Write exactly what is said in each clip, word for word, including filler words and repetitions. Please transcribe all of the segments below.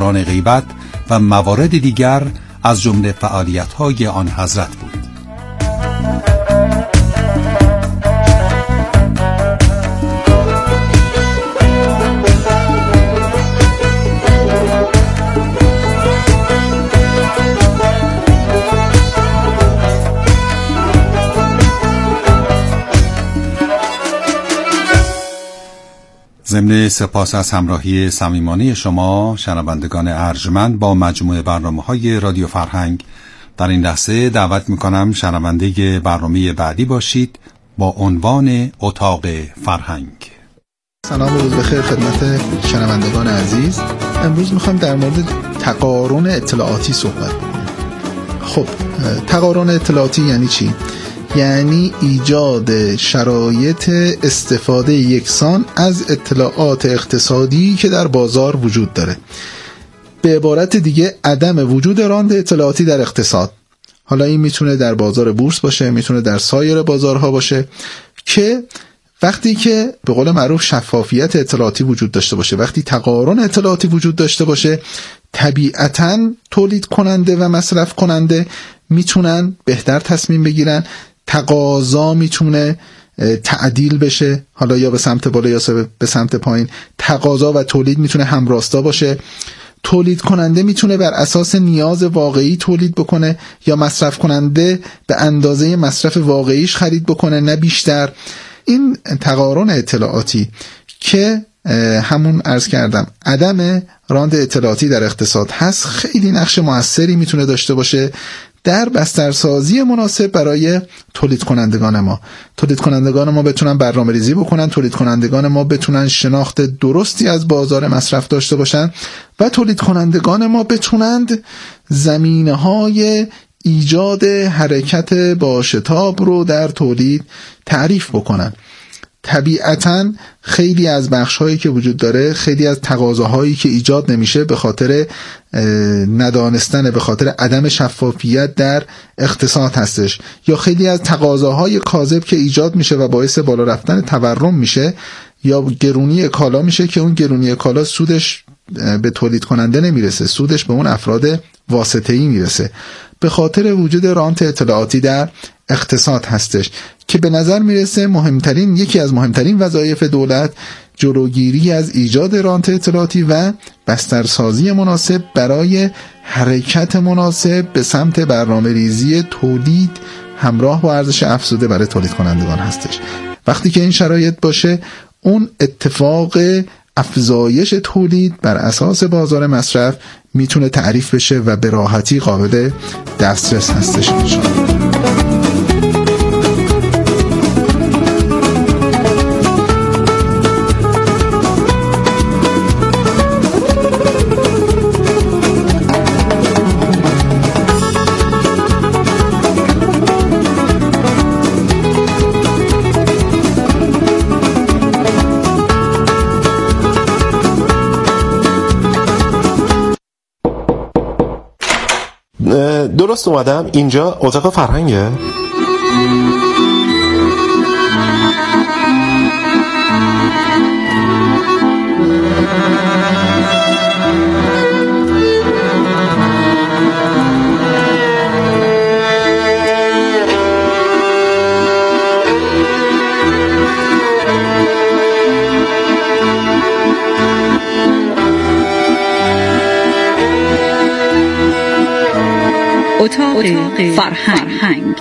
ران غیبت و موارد دیگر از جمله فعالیت‌های آن حضرت بود. ضمن سپاس از همراهی صمیمانه شما شنوندگان ارجمند با مجموعه برنامه‌های رادیو فرهنگ، در این لحظه دعوت می‌کنم شنونده برنامه بعدی باشید با عنوان اتاق فرهنگ. سلام و روز بخیر خدمت شنوندگان عزیز. امروز می‌خوام در مورد تقارن اطلاعاتی صحبت کنم. خب تقارن اطلاعاتی یعنی چی؟ یعنی ایجاد شرایط استفاده یکسان از اطلاعات اقتصادی که در بازار وجود داره. به عبارت دیگه عدم وجود راند اطلاعاتی در اقتصاد. حالا این میتونه در بازار بورس باشه، میتونه در سایر بازارها باشه، که وقتی که به قول معروف شفافیت اطلاعاتی وجود داشته باشه، وقتی تقارن اطلاعاتی وجود داشته باشه، طبیعتاً تولید کننده و مصرف کننده میتونن بهتر تصمیم بگیرن، تقاضا میتونه تعدیل بشه، حالا یا به سمت بالا یا به سمت پایین. تقاضا و تولید میتونه همراستا باشه. تولید کننده میتونه بر اساس نیاز واقعی تولید بکنه یا مصرف کننده به اندازه مصرف واقعیش خرید بکنه، نه بیشتر. این تقارن اطلاعاتی که همون عرض کردم عدم راند اطلاعاتی در اقتصاد هست، خیلی نقش موثری میتونه داشته باشه در بسترسازی مناسب برای تولید کنندگان ما. تولید کنندگان ما بتونن برنامه ریزی بکنن، تولید کنندگان ما بتونن شناخت درستی از بازار مصرف داشته باشن و تولید کنندگان ما بتونند زمینه‌های ایجاد حرکت با شتاب رو در تولید تعریف بکنن. طبیعتاً خیلی از بخش‌هایی که وجود داره، خیلی از تقاضاهایی که ایجاد نمیشه به خاطر ندانستن، به خاطر عدم شفافیت در اقتصاد هستش، یا خیلی از تقاضاهای کاذب که ایجاد میشه و باعث بالا رفتن تورم میشه یا گرونی کالا میشه که اون گرونی کالا سودش به تولید کننده نمیرسه، سودش به اون افراد واسطه‌ای میرسه، به خاطر وجود رانت اطلاعاتی در اقتصاد هستش که به نظر میرسه مهمترین یکی از مهمترین وظایف دولت جلوگیری از ایجاد رانت اطلاعاتی و بسترسازی مناسب برای حرکت مناسب به سمت برنامه ریزی تولید همراه با ارزش افزوده برای تولید کنندگان هستش. وقتی که این شرایط باشه، اون اتفاق افزایش تولید بر اساس بازار مصرف میتونه تعریف بشه و به راحتی قابل دسترس هستش. درست اومدم؟ اینجا اتاق فرهنگه؟ اتاق فرهنگ.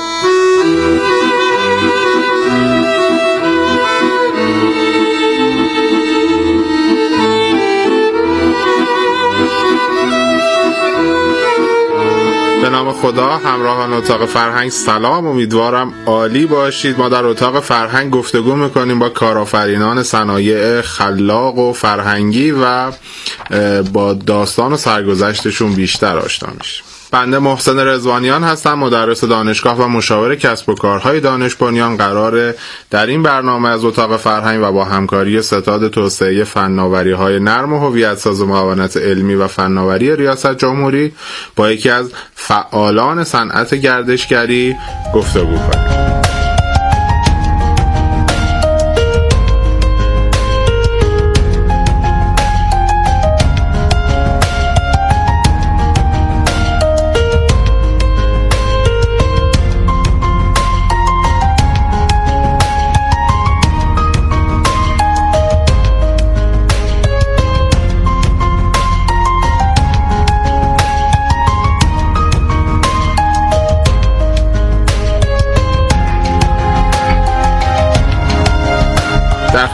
به نام خدا. همراهان اتاق فرهنگ سلام، امیدوارم عالی باشید. ما در اتاق فرهنگ گفتگو میکنیم با کارآفرینان صنایع خلاق و فرهنگی و با داستان و سرگذشتشون بیشتر آشنا میشیم. بنده محسن رضوانیان هستم، مدرس دانشگاه و مشاور کسب و کارهای دانش بنیان. قراره در این برنامه از اتاق فرهنگ و با همکاری ستاد توسعه فناوری‌های نرم و هویت‌ساز و معاونت علمی و فناوری ریاست جمهوری با یکی از فعالان صنعت گردشگری گفتگو کنیم.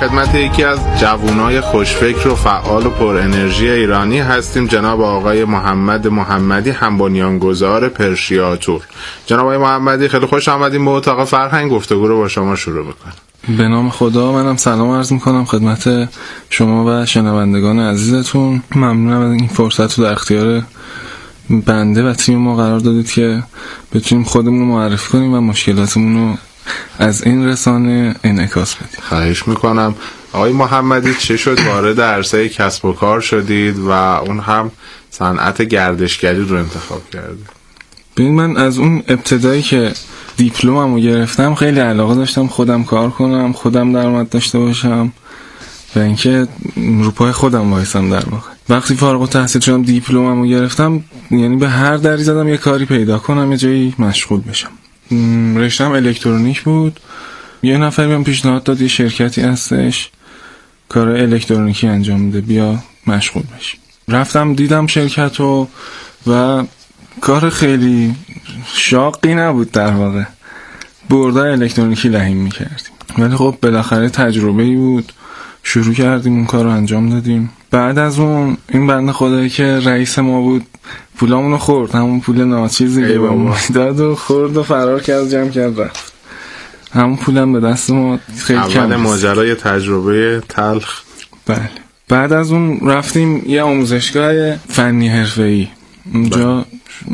خدمت یکی از جوانای خوشفکر و فعال و پر انرژی ایرانی هستیم، جناب آقای محمد محمدی، هم بنیانگذار پرشیاتور. جناب آقای محمدی خیلی خوش آمدیم به اتاق فرهنگ. گفتگو رو با شما شروع بکنم. به نام خدا، منم سلام عرض میکنم خدمت شما و شنوندگان عزیزتون. ممنونم از این فرصت رو در اختیار بنده و تیم ما قرار دادید که بتونیم خودمون رو معرفی کنیم و مشکلاتمون رو از این رسانه انعکاس بدیم. خواهش میکنم. آقای محمدی چه شد وارد عرصه کسب و کار شدید و اون هم صنعت گردشگری رو انتخاب کردید؟ ببین، من از اون ابتدایی که دیپلممو گرفتم خیلی علاقه داشتم خودم کار کنم، خودم درآمد داشته باشم و اینکه رو پای خودم وایسم. در واقع وقتی فارغ التحصیل شدم دیپلممو گرفتم، یعنی به هر دری زدم یه کاری پیدا کنم، یه جایی مشغول بشم. رشتم الکترونیک بود. یه نفر بهم پیشنهاد داد یه شرکتی هستش کار الکترونیکی انجام میده، بیا مشغول بشی. رفتم دیدم شرکتو و کار خیلی شاقی نبود، در واقع بردای الکترونیکی لحیم میکردیم، ولی خب بالاخره تجربه‌ای بود. شروع کردیم اون کار رو انجام دادیم. بعد از اون این بنده خدایی که رئیس ما بود پولامونو خورد، همون پول ناچیزی که به ما داد و خورد و فرار کرد، جمع کرد رفت. همون پولم به دست ما خیلی کم. اول ماجرای تجربه تلخ. بله. بعد از اون رفتیم یه آموزشگاه فنی حرفه‌ای. اونجا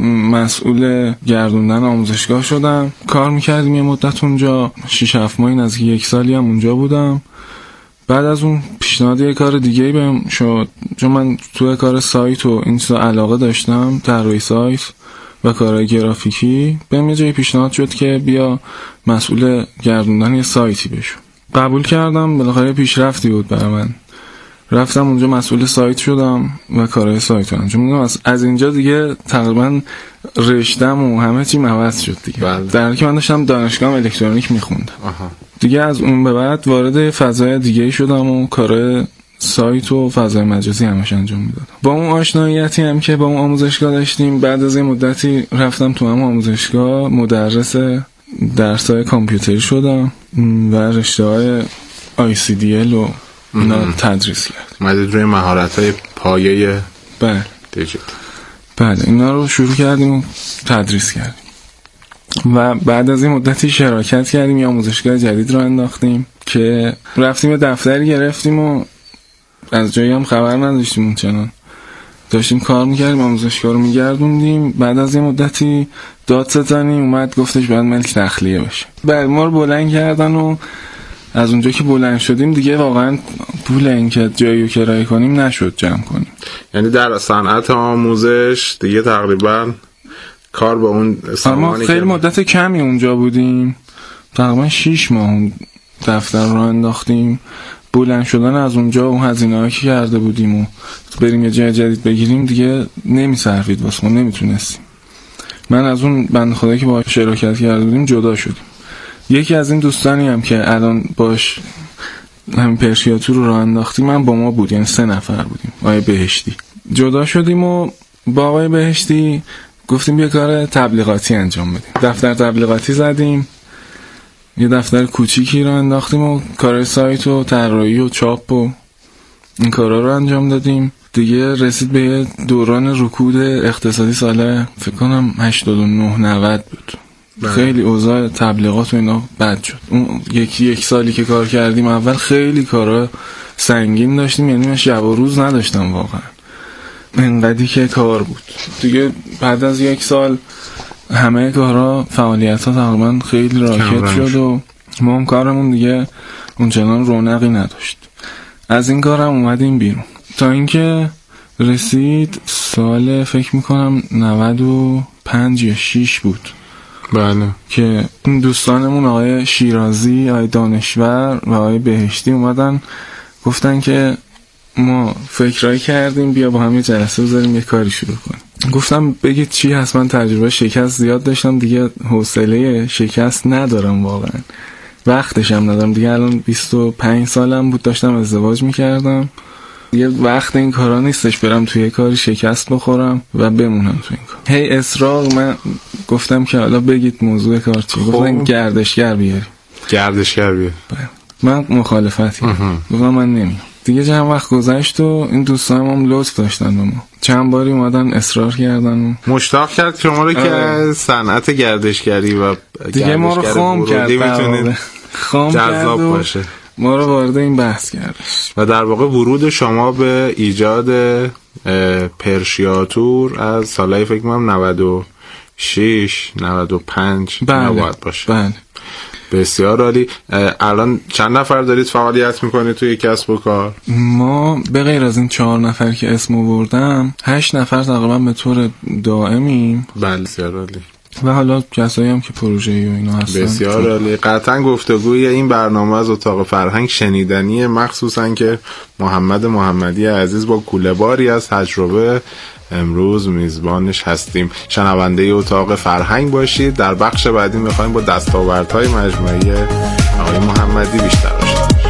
مسئول گردوندن آموزشگاه شدم. کار میکردیم یه مدت اونجا، شش هفت ماهی نزدیک یک سالی هم اونجا بودم. بعد از اون پیشنهاد یه کار دیگه‌ای بهم شد، چون من توی کار سایت و این چیزا علاقه داشتم، طراحی سایت و کارهای گرافیکی. بهم یه جایی پیشنهاد شد که بیا مسئول گردوندن یه سایتی بشو. قبول کردم، بالاخره پیشرفتی بود برای من. رفتم اونجا مسئول سایت شدم و کارهای سایت رو انجام دادم. از, از اینجا دیگه تقریبا رشتم و همه چیم عوض شد دیگه. بله. در حالی که من داشتم دانشگاه الکترونیک میخوندم. دیگه از اون به بعد وارد فضای دیگه شدم و کارهای سایت و فضای مجازی همش انجام میدادم. با اون آشناییتی هم که با اون آموزشگاه داشتیم، بعد از این مدتی رفتم تو هم آموزشگاه مدرس درس‌های کامپیوتری شدم و رشته‌های آی سی دی ال و اینا تدریس کردم. مدد روی مهارت‌های پایه بله دیجیتال. بله، اینا رو شروع کردیم و تدریس کردیم و بعد از این مدتی شراکت کردیم، یه آموزشگاه جدید رو انداختیم که رفتیم دفتری گرفتیم و از جایی هم خبر نداشتیم، اون چنان داشتیم کار میکردیم، آموزشگاه رو میگردوندیم. بعد از این مدتی دادستانی اومد گفتش باید ملک تخلیه بشه. بعد ما رو بلند کردن و از اونجا که بلند شدیم دیگه واقعا پول این که جایی رو کرایه کنیم نشد جمع کنیم. یعنی در صنعت آموزش دیگه تقریبا کار با اون سامانی خیلی مدت کمی اونجا بودیم، تقریبا شش ماه اون دفتر رو انداختیم. بلند شدن از اونجا اون هزینه‌ای که کرده بودیم و بریم یه جای جدید بگیریم دیگه نمی‌صرفید واسه ما، نمیتونستیم. من از اون بنده خدایی که باهاش شراکت کرده بودیم جدا شدیم. یکی از این دوستانی هم که الان باش همین پرشیاتور رو راه انداختیم من با ما بود، یعنی سه نفر بودیم. آقای بهشتی جدا شدیم و با آقای بهشتی گفتیم یه کار تبلیغاتی انجام بدیم. دفتر تبلیغاتی زدیم، یه دفتر کوچیکی رو انداختیم و کارهای سایت و طراحی و چاپ و این کارا رو انجام دادیم. دیگه رسید به یه دوران رکود اقتصادی سال فکر کنم هشتاد و نه نود بود. بله. خیلی اوضاع تبلیغات و اینا بد شد. اون یکی یک سالی که کار کردیم اول خیلی کارا سنگین داشتیم، یعنی من شب و روز نداشتم واقعا، انقدری که کار بود. دیگه بعد از یک سال همه کارا فعالیت ها تقریبا خیلی راکت شد و ما هم کارمون دیگه اونچنان رونقی نداشت. از این کارم اومدیم بیرون تا اینکه رسید سال فکر میکنم نود و پنج یا شش بود. بله. که دوستانمون آقای شیرازی، آقای دانشور و آقای بهشتی اومدن گفتن که ما فکرایی کردیم بیا با هم یه جلسه بذاریم یه کاری شروع کنیم. گفتم بگید چی هست، من تجربه شکست زیاد داشتم دیگه، حوصله شکست ندارم واقعا، وقتش هم ندارم دیگه. الان بیست و پنج سالم بود داشتم ازدواج میکردم، یه وقت این کارا نیستش برم توی کاری شکست بخورم و بمونم توی این کار. هی اصرار من گفتم که حالا بگید موضوع کار چیه. گفتن گردشگر بیاری. گردشگر بیاری. من مخالفتی گفتم من نمیام دیگه. چند وقت گذشت و این دوستان هم لطف داشتن به ما، چند باری اومدن اصرار کردن و مشتاق کرد شما رو که صنعت گردشگری و دیگه ما رو خام کرد، میتونید خام جذاب باشه، ما رو وارد این بحث کرد و در واقع ورود شما به ایجاد پرشیاتور از سالهای فکر کنم نود و شش نود و پنج نباید باشه. بله بسیار عالی. الان چند نفر دارید فعالیت میکنید توی کسب و کار؟ ما به غیر از این چهار نفر که اسم آوردم هشت نفر تقریبا به طور دائمیم. بله بسیار عالی. و حالا کسایی هم که پروژه‌ای و اینا هستن. بسیار عالی. قطعا گفتگوی این برنامه از اتاق فرهنگ شنیدنیه، مخصوصا که محمد محمدی عزیز با کوله‌باری از تجربه امروز میزبانش هستیم. شنونده اتاق فرهنگ باشید. در بخش بعدی میخوایم با دستاوردهای مجموعه آقای محمدی بیشتر آشنا بشیم.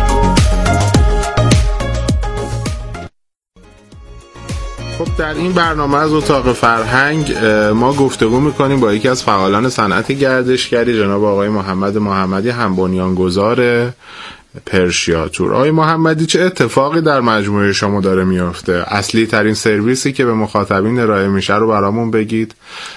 خب در این برنامه از اتاق فرهنگ ما گفتگو میکنیم با یکی از فعالان صنعت گردشگری، جناب آقای محمد محمدی، هم بنیانگذار پرشیاتور. آقای محمدی، چه اتفاقی در مجموعه شما داره میفته؟ اصلی ترین سرویسی که به مخاطبین ارائه میشه رو برامون بگید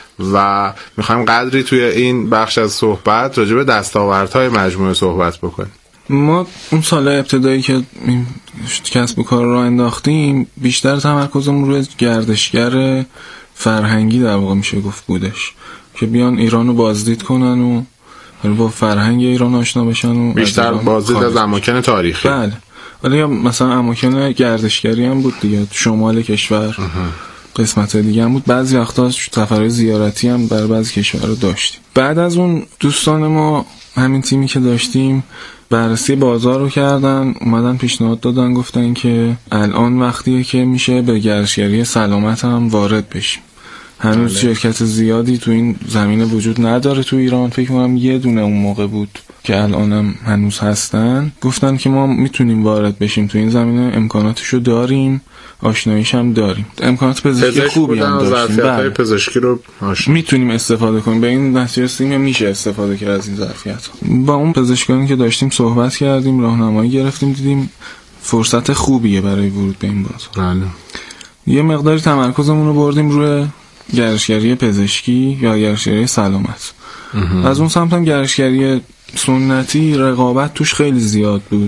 و میخوایم قدری توی این بخش از صحبت راجع به دستاوردهای مجموعه صحبت بکنیم. ما اون سال ابتدایی که این کسب و کار رو انداختیم بیشتر تمرکزمون روی گردشگر فرهنگی در واقع میشه گفت بودش، که بیان ایران رو بازدید کنن و با فرهنگ ایران آشنا بشن و بیشتر بازدید از اماکن تاریخی. بله. ولی یا مثلا اماکن گردشگری هم بود دیگه، شمال کشور قسمت دیگه هم بود، بعضی وقتا سفرهای زیارتی هم برای بعضی کشورها داشتیم. بعد از اون دوستان ما همین تیمی که داشتیم بررسی بازار رو کردن، اومدن پیشنهاد دادن، گفتن که الان وقتیه که میشه به گردشگری سلامت هم وارد بشیم. هنوز شرکت زیادی تو این زمینه وجود نداره تو ایران، فکر کنم یه دونه اون موقع بود که الانم هنوز هستن. گفتن که ما میتونیم وارد بشیم تو این زمینه، امکاناتشو داریم، آشناییش هم داریم، امکانات پزشکی خوبی هم داشتیم، بله. پزشکی رو میتونیم استفاده کنیم. به این نتیجه رسیدیم میشه استفاده کرد از این ظرفیت. با اون پزشکانی که داشتیم صحبت کردیم، راهنمایی گرفتیم، دیدیم فرصت خوبیه برای ورود به این بازار. بله. یه مقداری تمرکزمون رو بردیم روی گردشگری پزشکی یا گردشگری سلامت. از اون سمت هم گردشگری سنتی رقابت توش خیلی زیاد بود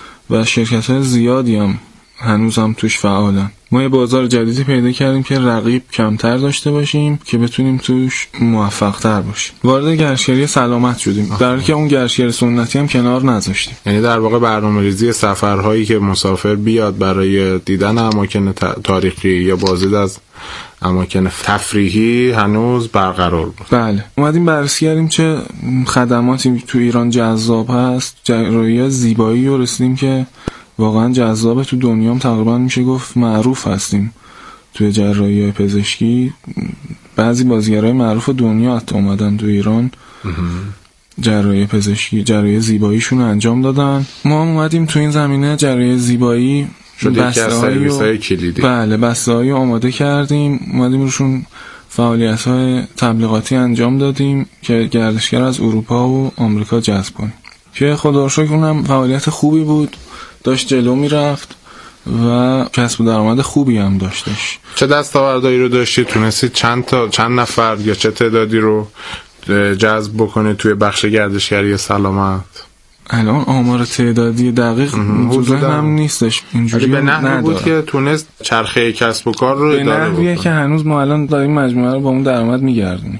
و شرکت‌های زیادی هم هنوز هم توش فعالن. ما یه بازار جدیدی پیدا کردیم که رقیب کمتر داشته باشیم که بتونیم توش موفق‌تر باشیم. وارد گردشگری سلامت شدیم، در حالی که اون گردشگری سنتی هم کنار نذاشتیم. یعنی در واقع برنامه‌ریزی سفرهایی که مسافر بیاد برای دیدن اماکن تاریخی یا بازدید از اماکن تفریحی هنوز برقرار بود. بله. اومدیم بررسی کردیم چه خدماتی تو ایران جذاب هست، جراحی زیبایی رو رسیدیم که واقعا جذابه، تو دنیا هم تقریبا میشه گفت معروف هستیم توی جراحی پزشکی. بعضی بازیگرای معروف دنیا حتی اومدن تو ایران جراحی پزشکی، جراحی زیباییشون رو انجام دادن. ما هم اومدیم تو این زمینه جراحی زیبایی بسته‌های کلیدی، بله بسته‌های آماده کردیم، اومدیم روشون فعالیت‌های تبلیغاتی انجام دادیم که گردشگر از اروپا و آمریکا جذب کنیم، که خدا رو شکر اونم فعالیت خوبی بود، داشت جلو میرفت و کسب و درآمد خوبی هم داشتش. چه دستاوردهایی رو داشتید؟ تونستید چند تا چند نفر یا چه تعدادی رو جذب بکنید توی بخش گردشگری سلامت؟ الان آمار تعدادی دقیق تو ذهنم نیستش، اینجوری به نحوی بود که تونست چرخه کسب و کار رو اداره بکنه. به نحویه که هنوز ما الان داریم مجموعه رو با اون درآمد میگردونیم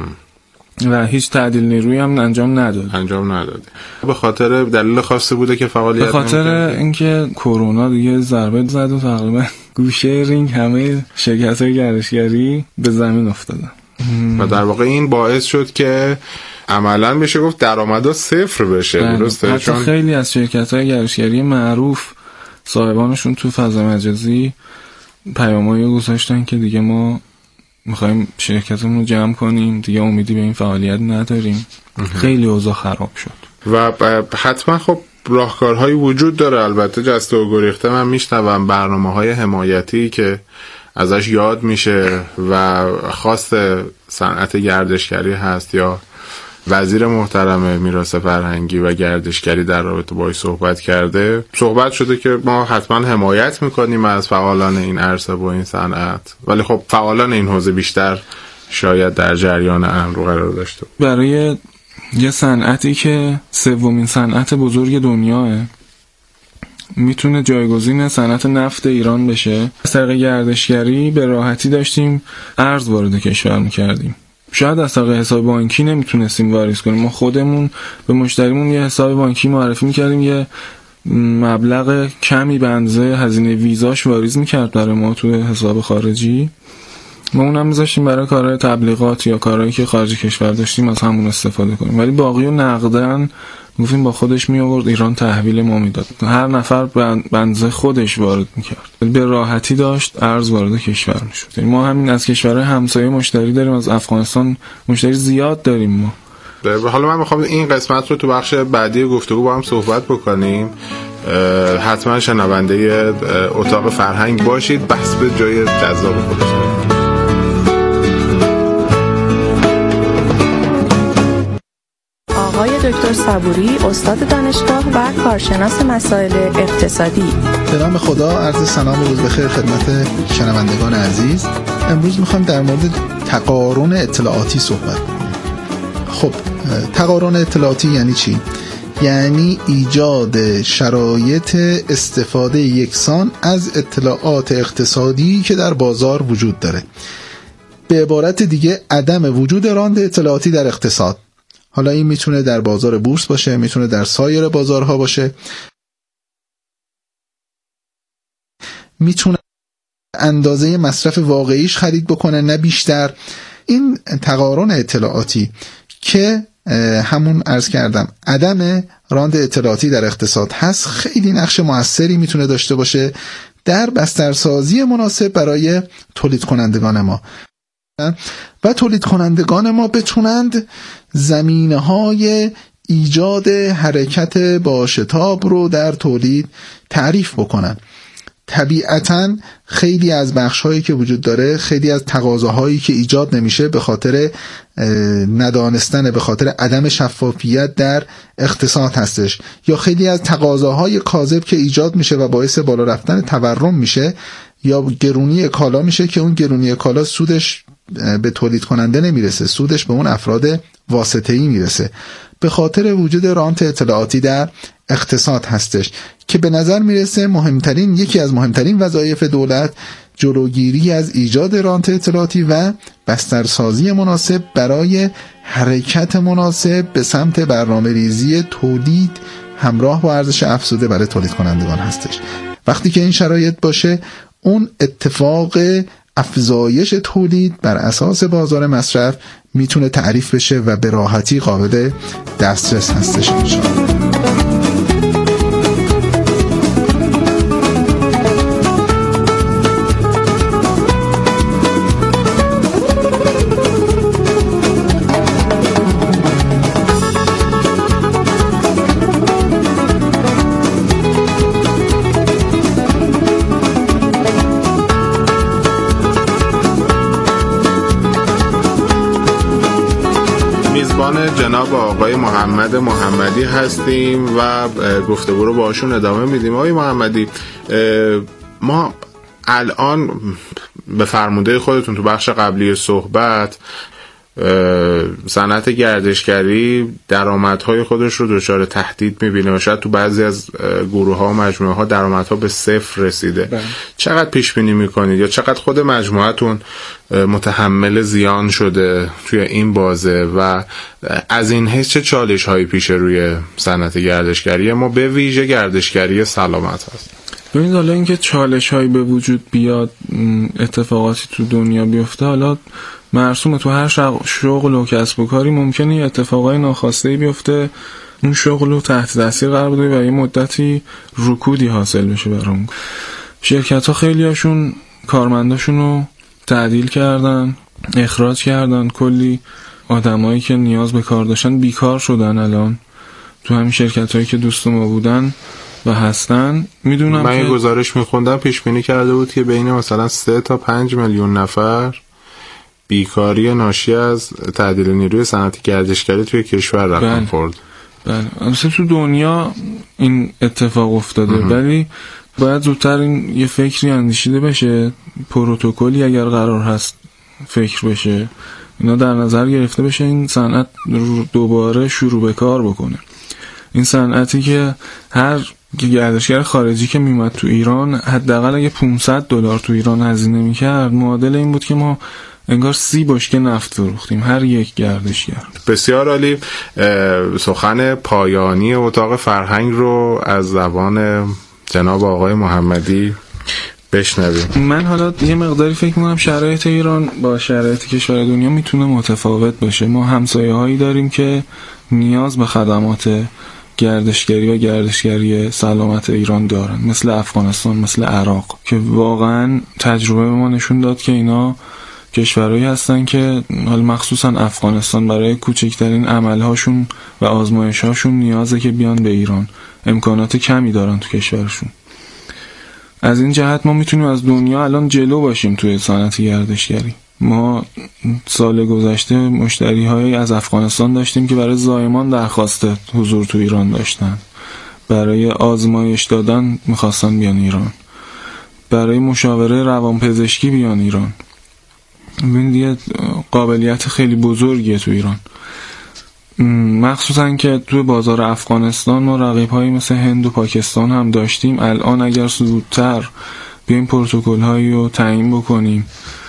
و هیچ تعدیل نیرویی هم انجام نداد. انجام نداد. به خاطر دلیل خاصی بوده که فعالیت به خاطر اینکه کرونا دیگه ضربه زد و تقریبا گوشه رینگ همه شرکت‌های گردشگری به زمین افتادن و در واقع این باعث شد که عملاً میشه گفت درآمدها صفر بشه. درسته؟ حتی چون خیلی از شرکت‌های گردشگری معروف صاحبانشون تو فضای مجازی پیامایی گذاشتن که دیگه ما میخوایم شرکتمون رو جمع کنیم، دیگه امیدی به این فعالیت نداریم. خیلی اوضاع خراب شد و حتما خب راهکارهایی وجود داره. البته جسته و گریخته من میشنوم برنامه‌های حمایتی که ازش یاد میشه و خاص صنعت گردشگری هست یا وزیر محترم میراث فرهنگی و گردشگری در رابطه باهاش صحبت کرده. صحبت شده که ما حتما حمایت میکنیم از فعالان این عرصه و این صنعت، ولی خب فعالان این حوزه بیشتر شاید در جریان امر قرار داشته. برای یه صنعتی که سومین صنعت بزرگ دنیاه میتونه جایگزین صنعت نفت ایران بشه، از طریق گردشگری به راحتی داشتیم ارز وارد کشور میکردیم. شاید از طریق حساب بانکی نمیتونستیم واریز کنیم، ما خودمون به مشتریمون یه حساب بانکی معرفی میکردیم، یه مبلغ کمی به اندازه هزینه ویزاش واریز میکرد برای ما تو حساب خارجی، ما اونم میذاشتیم برای کارهای تبلیغات یا کارهایی که خارج کشور داشتیم از همون استفاده کنیم، ولی باقی رو نقدن گفتیم با خودش می آورد ایران تحویل ما میداد، هر نفر بنزه خودش وارد میکرد، به راحتی داشت ارز وارد کشور میشد. ما همین از کشورهای همسایه مشتری داریم، از افغانستان مشتری زیاد داریم ما. حالا من میخوام این قسمت رو تو بخش بعدی گفتگو با هم صحبت بکنیم، حتما شنونده اتاق فرهنگ باشید، بحث به جای جذاب خودش. آقای دکتر صبوری، استاد دانشگاه و کارشناس مسائل اقتصادی. به نام خدا، عرض سلام و روز بخیر خدمت شنوندگان عزیز. امروز میخوایم در مورد تقارن اطلاعاتی صحبت کنیم. خب تقارن اطلاعاتی یعنی چی؟ یعنی ایجاد شرایط استفاده یکسان از اطلاعات اقتصادی که در بازار وجود داره. به عبارت دیگه عدم وجود راند اطلاعاتی در اقتصاد. حالا این میتونه در بازار بورس باشه، میتونه در سایر بازارها باشه، میتونه اندازه مصرف واقعیش خرید بکنه نه بیشتر. این تقارن اطلاعاتی که همون عرض کردم عدم راند اطلاعاتی در اقتصاد هست، خیلی نقش موثری میتونه داشته باشه در بسترسازی مناسب برای تولید کنندگان ما و تولید کنندگان ما بتونند زمینه‌های ایجاد حرکت با شتاب رو در تولید تعریف بکنن. طبیعتاً خیلی از بخش‌هایی که وجود داره، خیلی از تقاضاهایی که ایجاد نمیشه به خاطر ندانستن، به خاطر عدم شفافیت در اقتصاد هستش، یا خیلی از تقاضاهای کاذب که ایجاد میشه و باعث بالا رفتن تورم میشه یا گرونی کالا میشه که اون گرونی کالا سودش به تولید کننده نمیرسه، سودش به اون افراد واسطه‌ای میرسه، به خاطر وجود رانت اطلاعاتی در اقتصاد هستش که به نظر میرسه مهمترین یکی از مهمترین وظایف دولت جلوگیری از ایجاد رانت اطلاعاتی و بسترسازی مناسب برای حرکت مناسب به سمت برنامه‌ریزی تولید همراه با ارزش افزوده برای تولید کنندگان هستش. وقتی که این شرایط باشه، اون اتفاق افزایش تولید بر اساس بازار مصرف میتونه تعریف بشه و به راحتی قابل دسترس هستش انشاءالله. جناب آقای محمد محمدی هستیم و گفتگو رو باشون ادامه میدیم. آقای محمدی، ما الان به فرموده خودتون تو بخش قبلی صحبت صنعت گردشگری درآمدهای خودش رو دچار تهدید می‌بینه و شاید تو بعضی از گروه‌ها و مجموعه‌ها درآمدها به صفر رسیده. بله. چقدر پیش بینی می‌کنید یا چقدر خود مجموعتون متحمل زیان شده توی این بازه و از این حیث چه چالش‌هایی پیش روی صنعت گردشگری ما به ویژه گردشگری سلامت هست؟ ببینید، حالا اینکه چالش‌هایی به وجود بیاد، اتفاقاتی تو دنیا بیفته، حالا مرسومه تو هر شغل و کسب و کاری ممکنه یه اتفاقای ناخواسته بیفته، اون شغل رو تحت تاثیر قرار بده و یه مدتی رکودی حاصل بشه برام. شرکت‌ها خیلی هاشون کارمنداشون رو تعدیل کردن، اخراج کردن، کلی آدمایی که نیاز به کار داشتن بیکار شدن. الان تو همین شرکت‌هایی که دوست ما بودن و هستن، میدونم من که یه گزارش میخوندم پیش بینی کرده بود که بین مثلا سه تا پنج میلیون نفر بیکاری ناشی از تعدیل نیروی صنعتی گردشگری توی کشور رقم خورد. بله البته تو دنیا این اتفاق افتاده ولی باید زودتر این یه فکری اندیشیده بشه، پروتکلی اگر قرار هست فکر بشه اینا در نظر گرفته بشه، این صنعت دوباره شروع به کار بکنه. این صنعتی که هر گردشگر خارجی که میومد تو ایران حداقل اگه پانصد دلار تو ایران هزینه میکرد، معادل این بود که ما انگار سی بشکه نفت فروختیم هر یک گردشگر. بسیار عالی. سخن پایانی اتاق فرهنگ رو از زبان جناب آقای محمدی بشنویم. من حالا یه مقداری فکر میکنم شرایط ایران با شرایط کشور دنیا میتونه متفاوت باشه. ما همسایه هایی داریم که نیاز به خدمات گردشگری و گردشگری سلامت ایران دارن، مثل افغانستان، مثل عراق، که واقعا تجربه ما نشون داد که اینا کشورهایی هستن که حالا مخصوصا افغانستان برای کوچکترین عملهاشون و آزمایشهاشون نیازه که بیان به ایران، امکانات کمی دارن تو کشورشون. از این جهت ما میتونیم از دنیا الان جلو باشیم توی صنعت گردشگری. ما سال گذشته مشتری هایی از افغانستان داشتیم که برای زایمان درخواست حضور تو ایران داشتن، برای آزمایش دادن میخواستن بیان ایران، برای مشاوره روانپزشکی بیان ایران. این دیگه قابلیت خیلی بزرگیه تو ایران، مخصوصا که توی بازار افغانستان ما رقیب هایی مثل هند و پاکستان هم داشتیم. الان اگر زودتر بیایم پروتکل هایی رو تعیین بکنیم،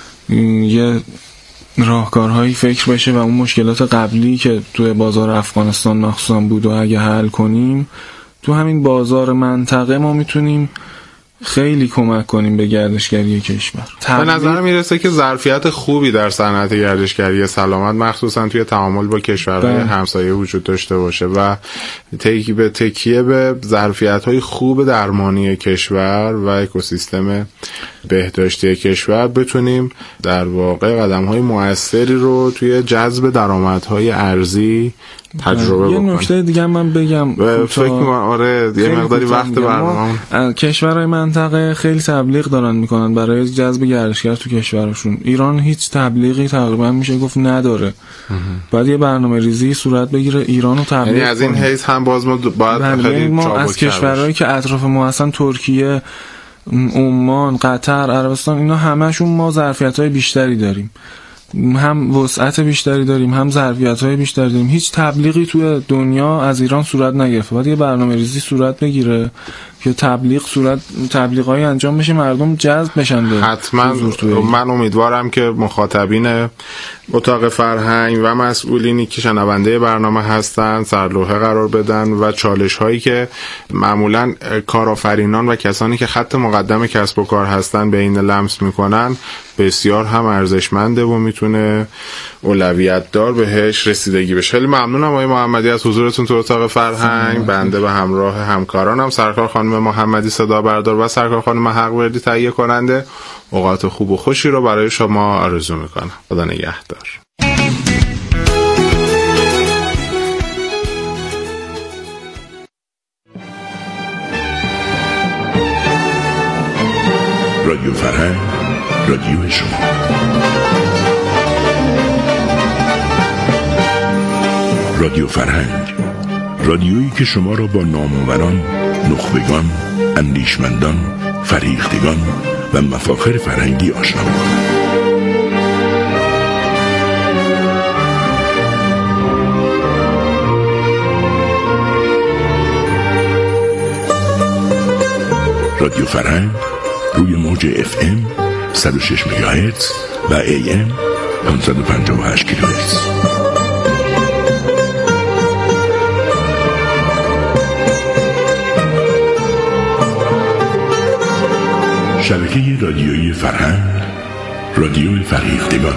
یه راهکارهایی فکر بشه و اون مشکلات قبلی که توی بازار افغانستان مخصوصا بود و اگه حل کنیم، تو همین بازار منطقه ما میتونیم خیلی کمک کنیم به گردشگری کشور. به نظر میرسه که ظرفیت خوبی در صنعت گردشگری سلامت مخصوصا توی تعامل با کشورهای همسایه وجود داشته باشه و تکی به تکیه به ظرفیت‌های خوب درمانی کشور و اکوسیستم بهداشتی کشور بتونیم در واقع قدم‌های موثری رو توی جذب درآمدهای ارزی تجربه یه بکنیم. یه نکته دیگه من بگم، فکر می‌کنم آره یه مقداری وقت برنامه. کشورهای منطقه خیلی تبلیغ دارن میکنن برای جذب گردشگر تو کشورشون. ایران هیچ تبلیغی تقریبا میشه گفت نداره. بعد یه برنامه ریزی صورت بگیره ایرانو تبلیغ، یعنی از این حیث هم باز ما باید خیلی ما از کشورهایی که اطراف ما هستن، ترکیه، عمان، قطر، عربستان، اینا همشون ما ظرفیت‌های بیشتری داریم، هم وسعت بیشتری داریم، هم ظرفیت‌های بیشتری داریم. هیچ تبلیغی توی دنیا از ایران صورت نگرفته. باید یه برنامه‌ریزی صورت بگیره که تبلیغ صورت تبلیغایی انجام بشه، مردم جذب بشن به حتما. من امیدوارم که مخاطبین اتاق فرهنگ و مسئولینی که شنونده برنامه هستن سرلوحه قرار بدن و چالش هایی که معمولا کارآفرینان و کسانی که خط مقدم کسب و کار هستن به این لمس میکنن بسیار هم ارزشمنده و میتونه اولویت دار بهش رسیدگی بشه. خیلی ممنونم آقای محمدی از حضورتون تو اتاق فرهنگ. بنده به همراه همکارانم سرکار خانم محمدی صدا بردار و سرکار خانم حقوردی تهیه کننده اوقات خوب و خوشی رو برای شما آرزو میکنم. خدا نگهدار. رادیو فرهنگ، رادیو شما. رادیو فرهنگ، رادیویی که شما را با نامآوران، نخبگان، اندیشمندان، فریختگان و مفاخر فرهنگی آشنا می‌کند. رادیو فرهنگ روی موج اف ام صد و شش مگاهرتز و ای ام پانصد و پنجاه و هشت کیلوهرتز. شبکه رادیویی فرهنگ، رادیو فریختگان.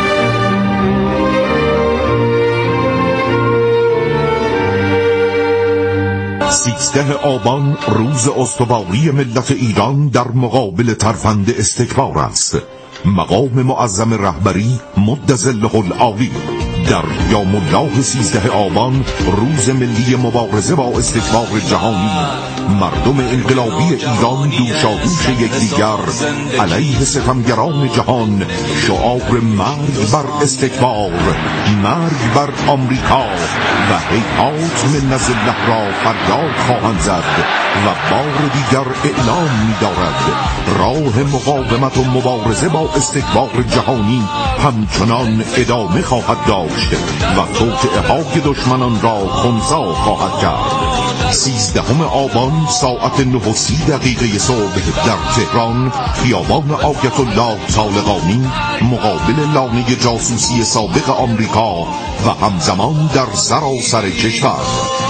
سیزده آبان روز استواری ملت ایران در مقابل ترفند استکبار است. مقام معظم رهبری مد ظله العالی در یوم الله سیزده آبان روز ملی مبارزه با استکبار جهانی مردم انقلابی ایران دوشادوش یکدیگر علیه ستمگران جهان شعار مرگ بر استکبار، مرگ بر آمریکا و هیهات من الله را فریاد خواهند زد و بار دیگر اعلام می‌دارد راه مقاومت و مبارزه با استکبار جهانی همچنان ادامه خواهد داشت و توطئه‌های دشمنان را خنثی خواهد کرد. سیزدهم آبان ساعت نه و سی دقیقه صبح در تهران، خیابان آیت الله طالقانی، مقابل لانه جاسوسی سابق آمریکا و همزمان در سراسر کشور.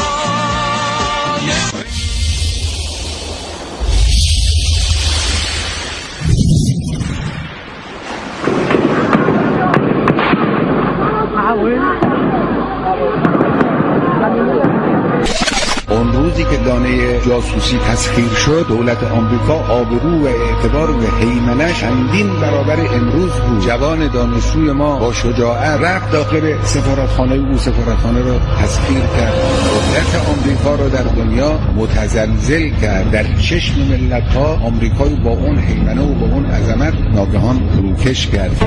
اون روزی که دانه جاسوسی تسخیر شد، دولت آمریکا آبرو و اعتبار و هیمنش چندین برابر امروز بود. جوان دانشجوی ما با شجاعت رفت داخل سفارتخانه او، سفارتخانه رو تسخیر کرد، قدرت آمریکا رو در دنیا متزلزل کرد. در چشم ملت‌ها آمریکا با اون هیمنه و با اون عظمت ناگهان فروکش کرد.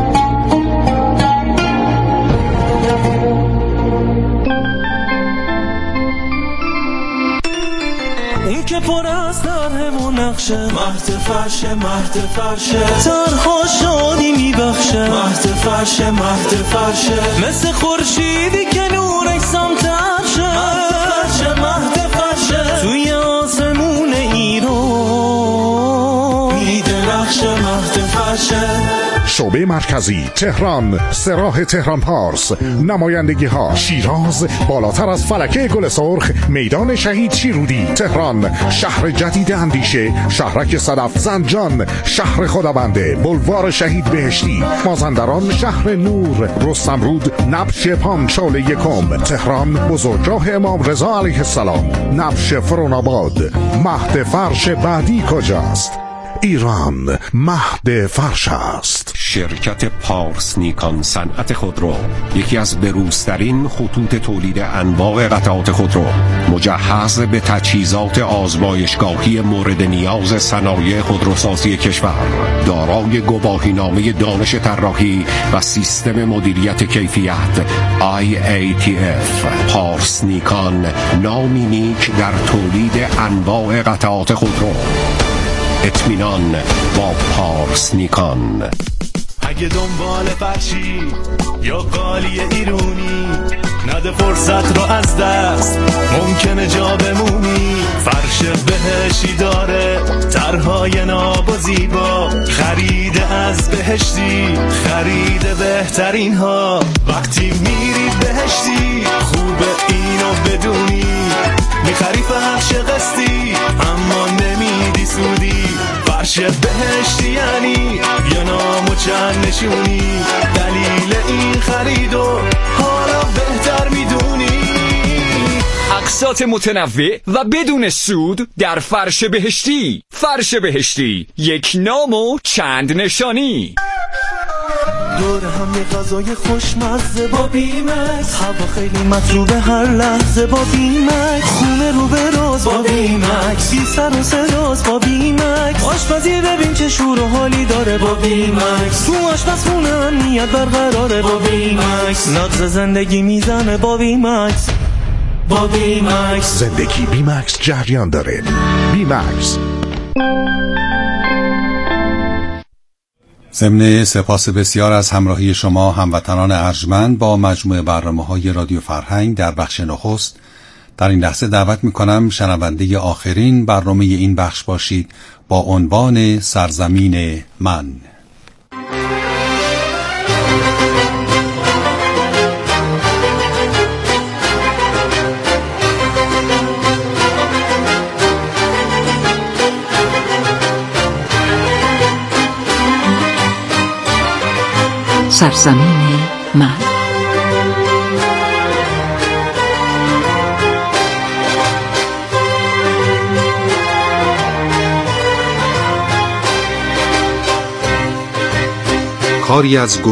اون که پر از درهم و نقشه، مهد فرشه مهد فرشه، تنها شادی میبخشه، مهد فرشه مهد فرشه، مثل خورشیدی که نورش سمت عرشه، مهد فرشه مهد فرشه، توی آسمون ایران میدرخشه، مهد فرشه. شعبه مرکزی تهران، سراح تهران پارس، نمایندگی ها شیراز، بالاتر از فلکه گل سرخ، میدان شهید شیرودی تهران، شهر جدید اندیشه، شهرک صدف زنجان، شهر خدابنده، بلوار شهید بهشتی، مازندران، شهر نور، رستمرود، نبش پانچال یکم، تهران بزرگراه امام رضا علیه السلام، نبش فروناباد. مهد فرش بعدی کجاست؟ ایران مهد فرش است. شرکت پارس نیکان صنعت خودرو، یکی از بروزترین خطوط تولید انواع قطعات خودرو، مجهز به تجهیزات آزمایشگاهی مورد نیاز صنایع خودروسازی کشور، دارای گواهینامه دانش طراحی و سیستم مدیریت کیفیت آی ای تی اف. پارس نیکان، نامی نیک در تولید انواع قطعات خودرو. اطمینان با پارس نیکان. اگه دنبال فرشی یا قالی ایرونی، نده فرصت رو از دست، ممکنه جا بمونی. فرش بهشتی داره طرحهای ناب و زیبا، خرید از بهشتی، خرید بهترین ها. وقتی میری بهشتی خوبه اینو بدونی، میخری فرش قسطی اما نمیدی سودی. فرش بهشتی یعنی یه نام و چند نشونی، دلیل این خریدو حالا بهتر میدونی. اقساط متنوع و بدون سود در فرش بهشتی. فرش بهشتی، یک نام و چند نشانی. دور هم یه غذای خوشمزه با بیمکس، هوا خیلی مطلوبه هر لحظه با بیمکس، خونه رو به راز با بیمکس، بی سر و صداست با بیمکس، آشپزی ببین چه شور و حالی داره با بیمکس، تو آشپزخونه امنیت برقراره با بیمکس، نقض زندگی میزنه با بیمکس. با بیمکس زندگی بیمکس جریان داره. بیمکس. ضمن سپاس بسیار از همراهی شما هموطنان ارجمند با مجموعه برنامه‌های رادیو فرهنگ در بخش نخست، در این لحظه دعوت می‌کنم شنونده آخرین برنامه این بخش باشید با عنوان سرزمین من. سرزمین من. کاری از